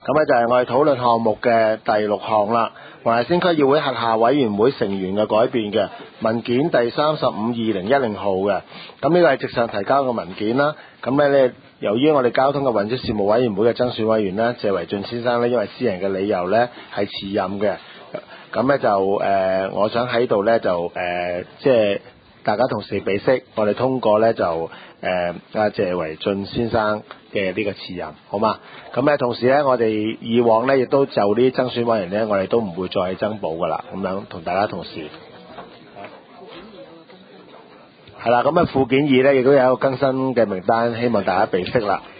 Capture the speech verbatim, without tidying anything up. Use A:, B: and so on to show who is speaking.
A: 咁咧就係我哋討論項目嘅第六項啦，黃大仙區議會轄下委員會成員嘅改變嘅文件第三十五二零一零號嘅，咁呢個係直上提交嘅文件啦。咁咧咧，由於我哋交通嘅運輸事務委員會嘅增選委員咧，謝維俊先生咧，因為私人嘅理由咧係辭任嘅，咁咧就誒、呃，我想喺度咧就誒、呃，即係大家同時備悉，我哋通過咧就誒阿謝維俊先生嘅呢個辭任，好嘛？咁咧同時咧，我哋以往咧亦都就呢啲增選委員咧，我哋都唔會再增補噶啦，咁樣同大家同時係啦。咁啊附件二咧亦都有一個更新嘅名單，希望大家備悉啦。